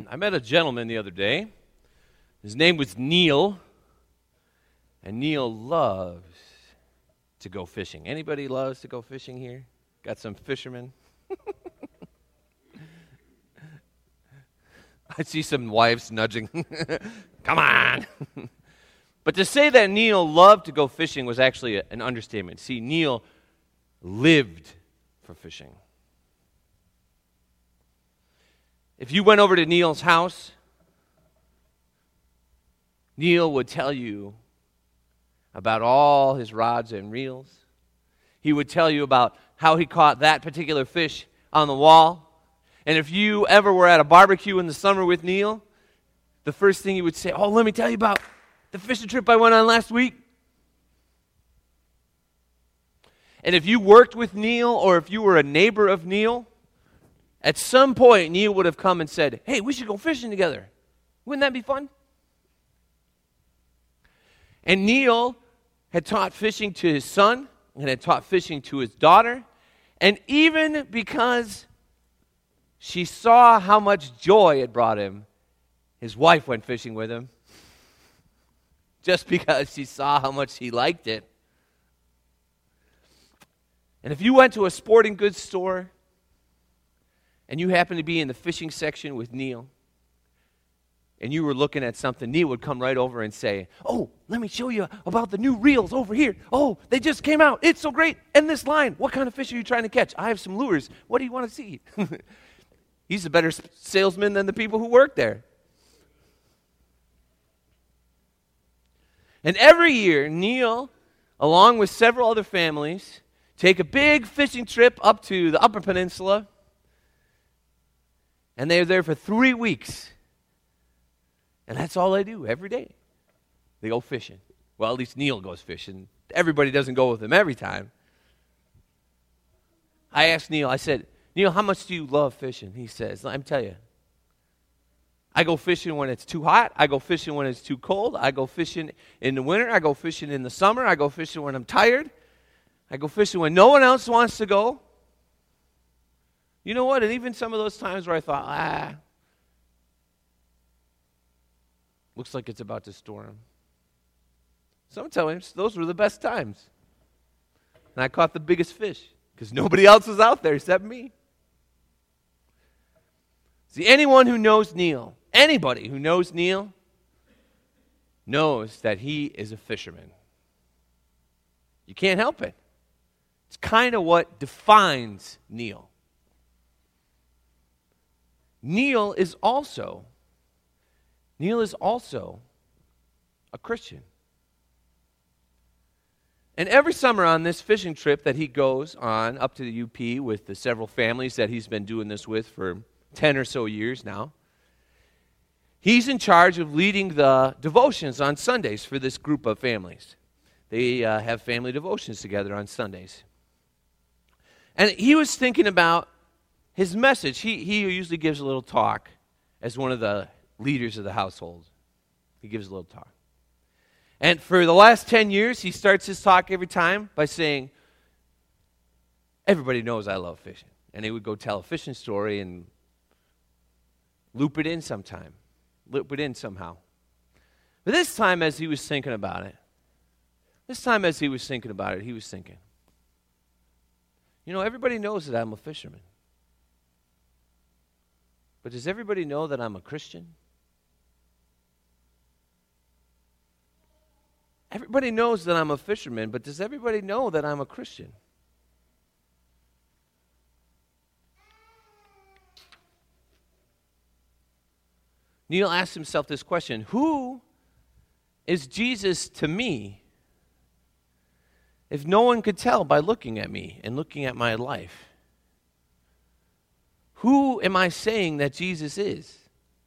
I met a gentleman the other day. His name was Neil, and Neil loves to go fishing. Anybody loves to go fishing here? Got some fishermen? I see some wives nudging. Come on. But to say that Neil loved to go fishing was actually an understatement. See, Neil lived for fishing. If you went over to Neil's house, Neil would tell you about all his rods and reels. He would tell you about how he caught that particular fish on the wall. And if you ever were at a barbecue in the summer with Neil, the first thing he would say, "Oh, let me tell you about the fishing trip I went on last week." And if you worked with Neil, or if you were a neighbor of Neil, at some point Neil would have come and said, "Hey, we should go fishing together. Wouldn't that be fun?" And Neil had taught fishing to his son, and had taught fishing to his daughter. And even because she saw how much joy it brought him, his wife went fishing with him. Just because she saw how much he liked it. And if you went to a sporting goods store and you happened to be in the fishing section with Neil, and you were looking at something, Neil would come right over and say, "Oh, let me show you about the new reels over here. Oh, they just came out. It's so great. And this line, what kind of fish are you trying to catch? I have some lures. What do you want to see?" He's a better salesman than the people who work there. And every year, Neil, along with several other families, take a big fishing trip up to the Upper Peninsula, and they're there for 3 weeks. And that's all they do every day. They go fishing. Well, at least Neil goes fishing. Everybody doesn't go with him every time. I asked Neil, I said, "Neil, how much do you love fishing?" He says, "Let me tell you. I go fishing when it's too hot. I go fishing when it's too cold. I go fishing in the winter. I go fishing in the summer. I go fishing when I'm tired. I go fishing when no one else wants to go." You know what? And even some of those times where I thought, looks like it's about to storm. Sometimes those were the best times. And I caught the biggest fish because nobody else was out there except me. See, anyone who knows Neil, anybody who knows Neil, knows that he is a fisherman. You can't help it. It's kind of what defines Neil. Neil is also a Christian. And every summer on this fishing trip that he goes on up to the UP with the several families that he's been doing this with for 10 or so years now, he's in charge of leading the devotions on Sundays for this group of families. They have family devotions together on Sundays. And he was thinking about his message. He usually gives a little talk as one of the leaders of the household. He gives a little talk. And for the last 10 years, he starts his talk every time by saying, "Everybody knows I love fishing." And he would go tell a fishing story and loop it in somehow. But this time as he was thinking about it, he was thinking, everybody knows that I'm a fisherman. But does everybody know that I'm a Christian? Everybody knows that I'm a fisherman, but does everybody know that I'm a Christian? Neil asked himself this question: who is Jesus to me if no one could tell by looking at me and looking at my life? Who am I saying that Jesus is?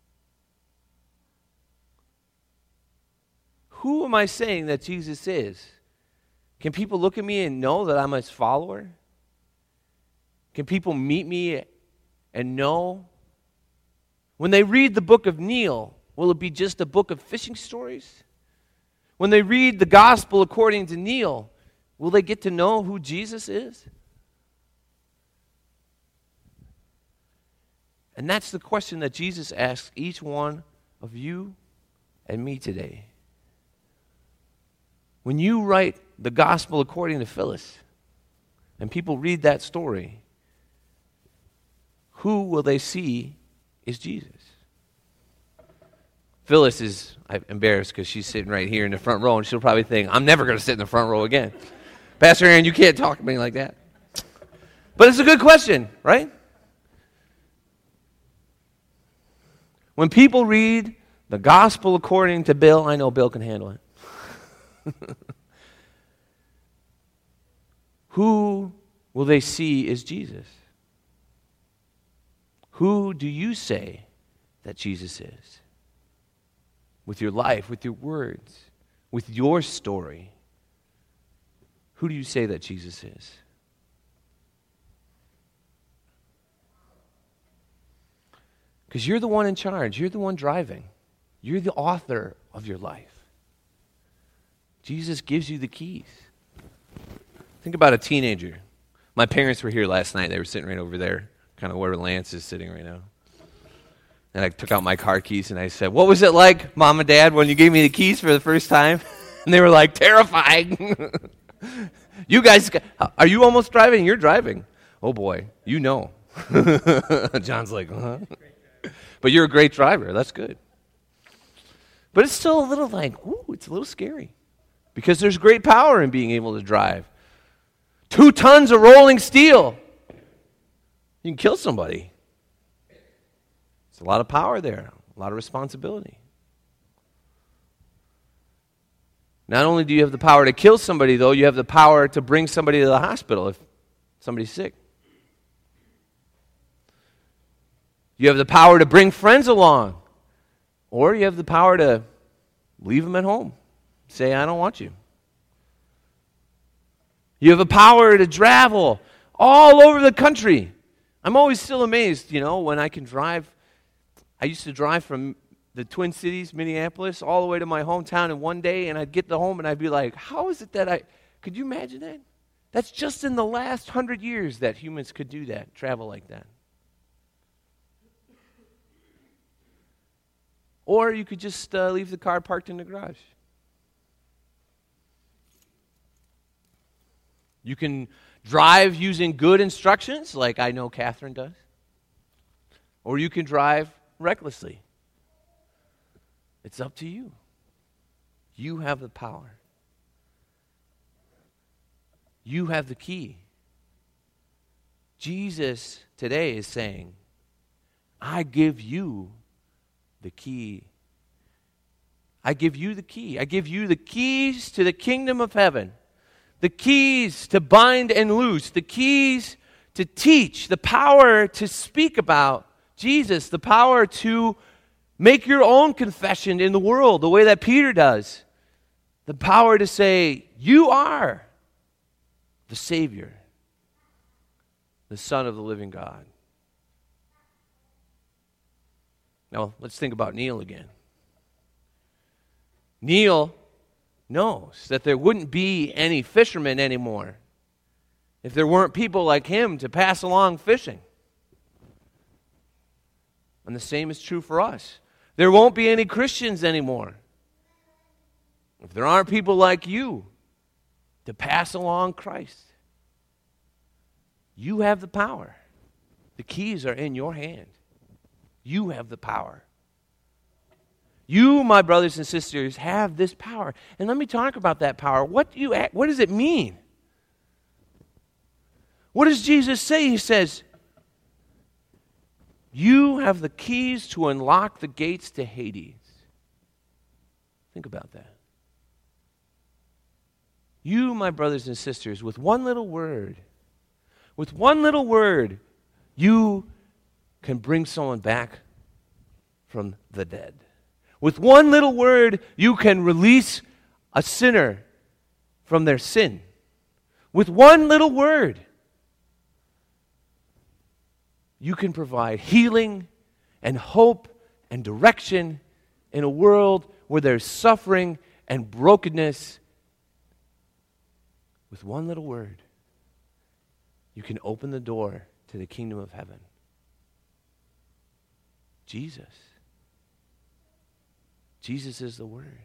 Who am I saying that Jesus is? Can people look at me and know that I'm his follower? Can people meet me and know? When they read the book of Neil, will it be just a book of fishing stories? When they read the gospel according to Neil, will they get to know who Jesus is? And that's the question that Jesus asks each one of you and me today. When you write the gospel according to Phyllis, and people read that story, who will they see is Jesus? Phyllis is embarrassed because she's sitting right here in the front row, and she'll probably think, I'm never going to sit in the front row again. Pastor Aaron, you can't talk to me like that. But it's a good question, right? When people read the gospel according to Bill, I know Bill can handle it. Who will they see is Jesus? Who do you say that Jesus is? With your life, with your words, with your story, who do you say that Jesus is? Because you're the one in charge. You're the one driving. You're the author of your life. Jesus gives you the keys. Think about a teenager. My parents were here last night. They were sitting right over there, kind of where Lance is sitting right now. And I took out my car keys and I said, what was it like, Mom and Dad, when you gave me the keys for the first time? And they were like, terrifying. You guys, are you almost driving? You're driving. Oh boy, you know. John's like, uh-huh. But you're a great driver. That's good. But it's still a little like, ooh, it's a little scary. Because there's great power in being able to drive. 2 tons of rolling steel. You can kill somebody. It's a lot of power there, a lot of responsibility. Not only do you have the power to kill somebody, though, you have the power to bring somebody to the hospital if somebody's sick. You have the power to bring friends along. Or you have the power to leave them at home. Say, I don't want you. You have the power to travel all over the country. I'm always still amazed, when I can drive. I used to drive from the Twin Cities, Minneapolis, all the way to my hometown in one day, and I'd get to home and I'd be like, how is it that could you imagine that? That's just in the last 100 years that humans could do that, travel like that. Or you could just leave the car parked in the garage. You can drive using good instructions, like I know Catherine does. Or you can drive recklessly. It's up to you. You have the power. You have the key. Jesus today is saying, I give you the key. I give you the key. I give you the keys to the kingdom of heaven. The keys to bind and loose. The keys to teach. The power to speak about Jesus. The power to make your own confession in the world the way that Peter does. The power to say, you are the Savior, the Son of the living God. Now, let's think about Neil again. Neil knows that there wouldn't be any fishermen anymore if there weren't people like him to pass along fishing. And the same is true for us. There won't be any Christians anymore if there aren't people like you to pass along Christ. You have the power. The keys are in your hand. You have the power. You, my brothers and sisters, have this power. And let me talk about that power. What does it mean? What does Jesus say? He says, you have the keys to unlock the gates to Hades. Think about that. You, my brothers and sisters, with one little word, you can bring someone back from the dead. With one little word, you can release a sinner from their sin. With one little word, you can provide healing and hope and direction in a world where there's suffering and brokenness. With one little word, you can open the door to the kingdom of heaven. Jesus. Jesus is the Word.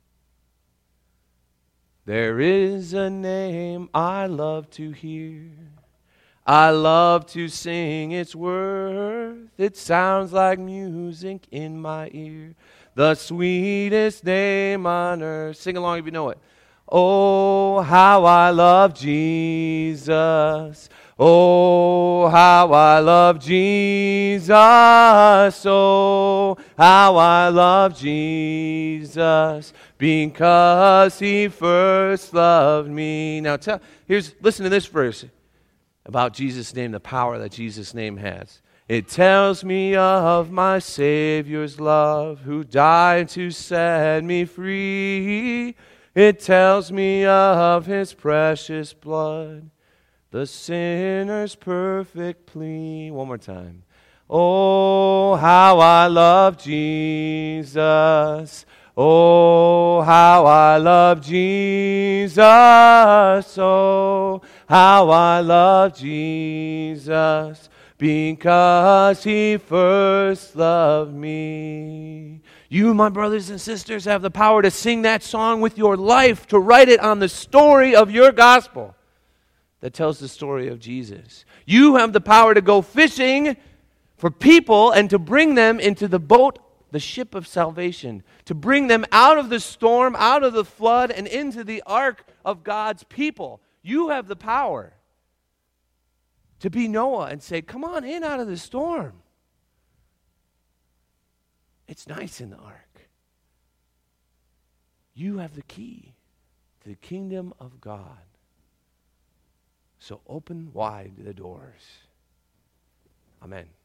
There is a name I love to hear. I love to sing its worth. It sounds like music in my ear. The sweetest name on earth. Sing along if you know it. Oh, how I love Jesus. Oh, how I love Jesus. Oh, how I love Jesus. Because he first loved me. Now listen to this verse about Jesus' name, the power that Jesus' name has. It tells me of my Savior's love, who died to set me free. It tells me of his precious blood, the sinner's perfect plea. One more time. Oh, how I love Jesus. Oh, how I love Jesus. Oh, how I love Jesus. Because he first loved me. You, my brothers and sisters, have the power to sing that song with your life, to write it on the story of your gospel that tells the story of Jesus. You have the power to go fishing for people and to bring them into the boat, the ship of salvation, to bring them out of the storm, out of the flood, and into the ark of God's people. You have the power to be Noah and say, come on in out of the storm. It's nice in the ark. You have the key to the kingdom of God. So open wide the doors. Amen.